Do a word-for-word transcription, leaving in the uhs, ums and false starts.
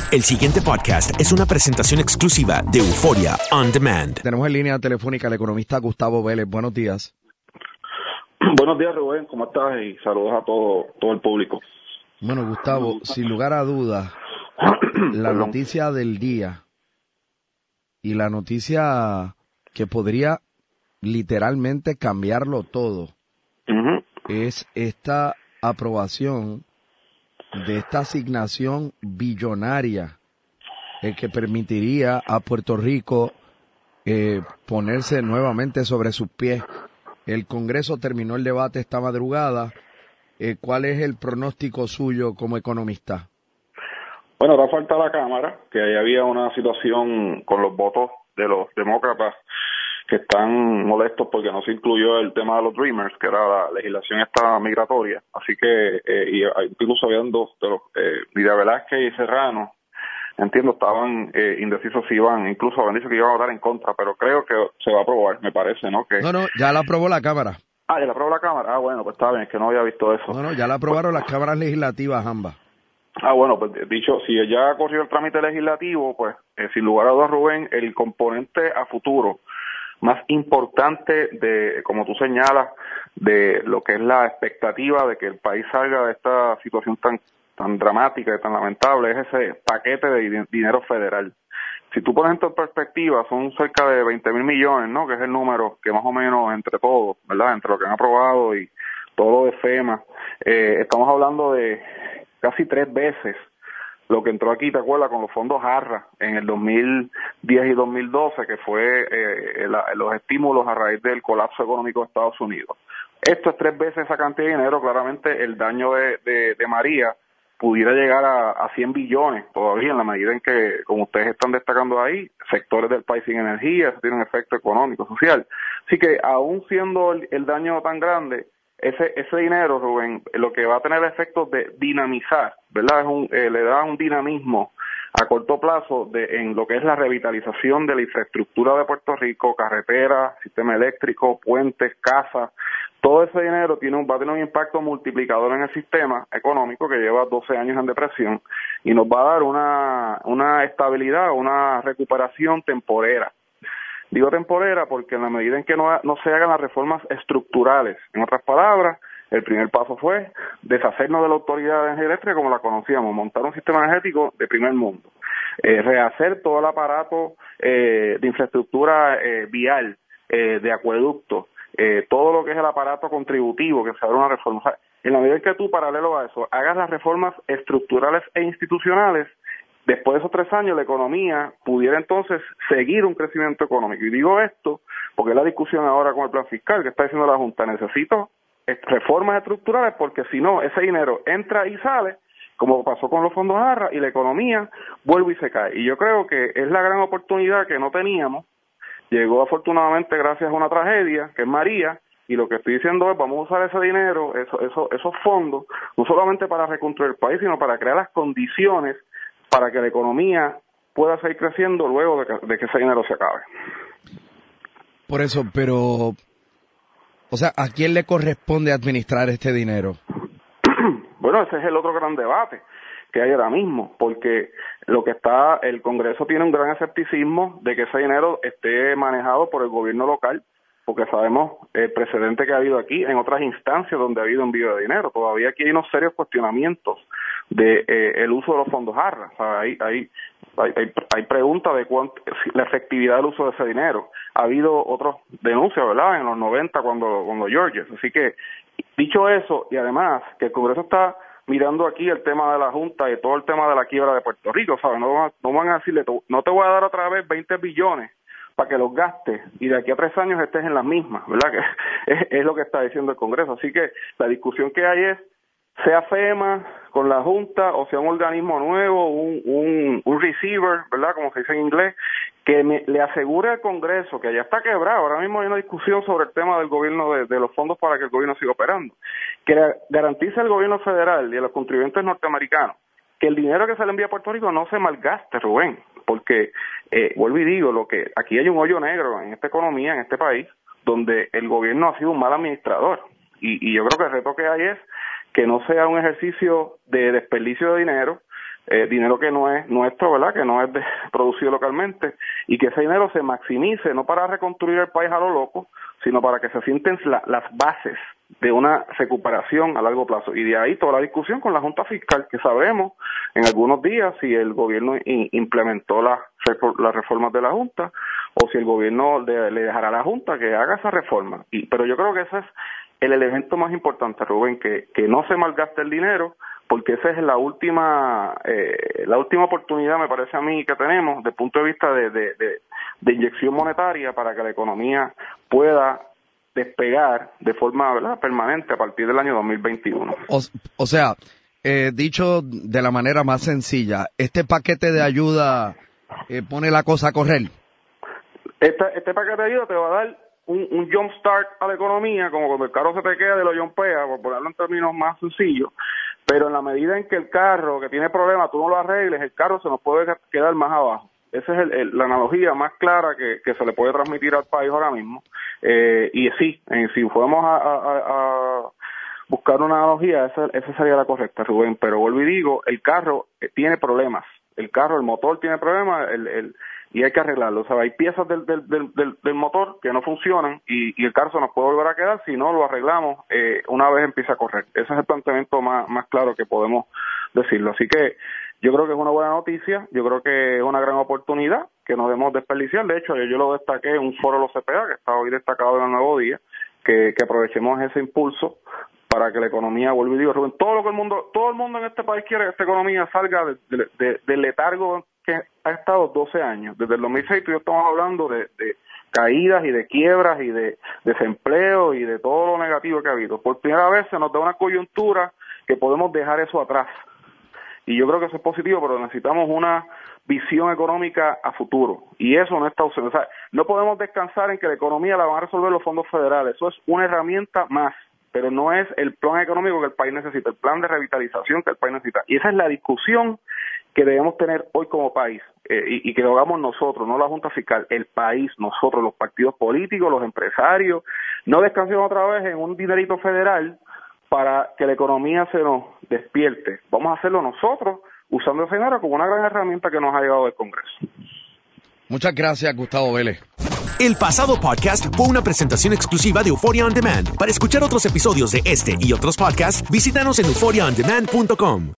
El siguiente podcast es una presentación exclusiva de Euforia On Demand. Tenemos en línea telefónica al economista Gustavo Vélez. Buenos días. Buenos días, Rubén. ¿Cómo estás? Y saludos a todo, todo el público. Bueno, Gustavo, sin lugar a dudas, la noticia del día y la noticia que podría literalmente cambiarlo todo uh-huh. es esta aprobación de esta asignación billonaria eh, que permitiría a Puerto Rico eh, ponerse nuevamente sobre sus pies. El Congreso terminó el debate esta madrugada. Eh, ¿Cuál es el pronóstico suyo como economista? Bueno, ahora falta la Cámara, que ahí había una situación con los votos de los demócratas que están molestos porque no se incluyó el tema de los Dreamers, que era la legislación esta migratoria. Así que, eh, y incluso habían dos de los, eh, Lidia Velázquez y Serrano, entiendo, estaban eh, indecisos si iban, incluso habían dicho que iban a votar en contra, pero creo que se va a aprobar, me parece, ¿no? Que... No, no, ya la aprobó la Cámara. Ah, ya la aprobó la Cámara. Ah, bueno, pues está bien, es que no había visto eso. No, no, ya la aprobaron pues... las cámaras legislativas ambas. Ah, bueno, pues dicho, si ya corrió el trámite legislativo, pues eh, sin lugar a dudas, Rubén, el componente a futuro más importante de, como tú señalas, de lo que es la expectativa de que el país salga de esta situación tan tan dramática y tan lamentable, es ese paquete de dinero federal. Si tú pones esto en perspectiva, son cerca de veinte mil millones, ¿no? Que es el número que más o menos entre todos, ¿verdad? Entre lo que han aprobado y todo lo de FEMA, eh, estamos hablando de casi tres veces lo que entró aquí, ¿te acuerdas? Con los fondos ARRA en el dos mil diez y dos mil doce, que fue eh, la, los estímulos a raíz del colapso económico de Estados Unidos. Esto es tres veces esa cantidad de dinero. Claramente el daño de, de, de María pudiera llegar a, a cien billones todavía, en la medida en que, como ustedes están destacando ahí, sectores del país sin energía, eso tiene un efecto económico, social. Así que aún siendo el, el daño tan grande, ese ese dinero, Rubén, lo que va a tener el efecto de dinamizar, ¿verdad? Es un, eh, le da un dinamismo a corto plazo de, en lo que es la revitalización de la infraestructura de Puerto Rico, carreteras, sistema eléctrico, puentes, casas. Todo ese dinero tiene un, va a tener un impacto multiplicador en el sistema económico que lleva doce años en depresión y nos va a dar una, una estabilidad, una recuperación temporera. Digo temporera porque en la medida en que no, no se hagan las reformas estructurales, en otras palabras, el primer paso fue deshacernos de la Autoridad de Energía Eléctrica como la conocíamos, montar un sistema energético de primer mundo, eh, rehacer todo el aparato eh, de infraestructura eh, vial, eh, de acueducto, eh, todo lo que es el aparato contributivo, que se haga una reforma. O sea, en la medida en que tú, paralelo a eso, hagas las reformas estructurales e institucionales, después de esos tres años la economía pudiera entonces seguir un crecimiento económico. Y digo esto porque es la discusión ahora con el plan fiscal que está diciendo la Junta, necesito reformas estructurales porque si no, ese dinero entra y sale, como pasó con los fondos ARRA, y la economía vuelve y se cae. Y yo creo que es la gran oportunidad que no teníamos, llegó afortunadamente gracias a una tragedia, que es María, y lo que estoy diciendo es, vamos a usar ese dinero, eso, eso, esos fondos, no solamente para reconstruir el país, sino para crear las condiciones para que la economía pueda seguir creciendo luego de que, de que ese dinero se acabe. Por eso, pero, o sea, ¿a quién le corresponde administrar este dinero? Bueno, ese es el otro gran debate que hay ahora mismo, porque lo que está, el Congreso tiene un gran escepticismo de que ese dinero esté manejado por el gobierno local, porque sabemos el precedente que ha habido aquí en otras instancias donde ha habido envío de dinero. Todavía aquí hay unos serios cuestionamientos de eh, el uso de los fondos ARRA. O sea, hay, hay, hay, hay, hay preguntas de cuánto, la efectividad del uso de ese dinero. Ha habido otras denuncias, ¿verdad?, en los noventa cuando, cuando Georges. Así que, dicho eso, y además que el Congreso está mirando aquí el tema de la Junta y todo el tema de la quiebra de Puerto Rico, ¿sabes? No, no van a decirle, no te voy a dar otra vez veinte billones para que los gastes y de aquí a tres años estés en las mismas, ¿verdad? Que es, es lo que está diciendo el Congreso. Así que la discusión que hay es, sea FEMA con la Junta o sea un organismo nuevo, un, un, un receiver, ¿verdad?, como se dice en inglés, que me, le asegure al Congreso, que ya está quebrado, ahora mismo hay una discusión sobre el tema del gobierno, de, de los fondos para que el gobierno siga operando, que le garantice al gobierno federal y a los contribuyentes norteamericanos que el dinero que se le envía a Puerto Rico no se malgaste, Rubén, porque, eh, vuelvo y digo, lo que aquí hay un hoyo negro en esta economía, en este país, donde el gobierno ha sido un mal administrador, y, y yo creo que el reto que hay es que no sea un ejercicio de desperdicio de dinero, eh, dinero que no es nuestro, ¿verdad? Que no es de, producido localmente, y que ese dinero se maximice, no para reconstruir el país a lo loco, sino para que se sienten la, las bases de una recuperación a largo plazo. Y de ahí toda la discusión con la Junta Fiscal, que sabremos en algunos días si el gobierno in, implementó las la reformas de la Junta o si el gobierno de, le dejará a la Junta que haga esa reforma. Y, pero yo creo que ese es el elemento más importante, Rubén, que, que no se malgaste el dinero, porque esa es la última eh, la última oportunidad, me parece a mí, que tenemos desde el punto de vista de, de, de, de inyección monetaria para que la economía pueda despegar de forma, ¿verdad?, permanente a partir del año dos mil veintiuno. O, o sea, eh, dicho de la manera más sencilla, ¿este paquete de ayuda eh, pone la cosa a correr? Este, este paquete de ayuda te va a dar un, un jump start a la economía, como cuando el carro se te queda de lo jumpea, por ponerlo en términos más sencillos, pero en la medida en que el carro que tiene problemas, tú no lo arregles, el carro se nos puede quedar más abajo. Esa es el, el, la analogía más clara que, que se le puede transmitir al país ahora mismo. Eh, y sí, eh, si fuéramos a, a, a buscar una analogía, esa, esa sería la correcta, Rubén. Pero vuelvo y digo, el carro eh, tiene problemas. El carro, el motor tiene problemas el, el, y hay que arreglarlo. O sea, hay piezas del, del, del, del, del motor que no funcionan y, y el carro se nos puede volver a quedar si no lo arreglamos eh, una vez empieza a correr. Ese es el planteamiento más, más claro que podemos decirlo. Así que yo creo que es una buena noticia, yo creo que es una gran oportunidad que no debemos desperdiciar. De hecho, yo, yo lo destaqué en un foro de los C P A que está hoy destacado en el Nuevo Día, que, que aprovechemos ese impulso para que la economía, vuelva y digo, Rubén, todo lo que el mundo, todo el mundo en este país quiere que esta economía salga de, de, de, del letargo que ha estado doce años. Desde el dos mil seis tú y yo estamos hablando de, de caídas y de quiebras y de desempleo y de todo lo negativo que ha habido. Por primera vez se nos da una coyuntura que podemos dejar eso atrás. Y yo creo que eso es positivo, pero necesitamos una visión económica a futuro. Y eso no está ausente. O sea, no podemos descansar en que la economía la van a resolver los fondos federales. Eso es una herramienta más, pero no es el plan económico que el país necesita, el plan de revitalización que el país necesita. Y esa es la discusión que debemos tener hoy como país, eh, y, y que lo hagamos nosotros, no la Junta Fiscal, el país, nosotros, los partidos políticos, los empresarios. No descansemos otra vez en un dinerito federal para que la economía se nos despierte. Vamos a hacerlo nosotros, usando ese dinero como una gran herramienta que nos ha llegado del Congreso. Muchas gracias, Gustavo Vélez. El pasado podcast fue una presentación exclusiva de Euphoria On Demand. Para escuchar otros episodios de este y otros podcasts, visítanos en euphoria on demand punto com.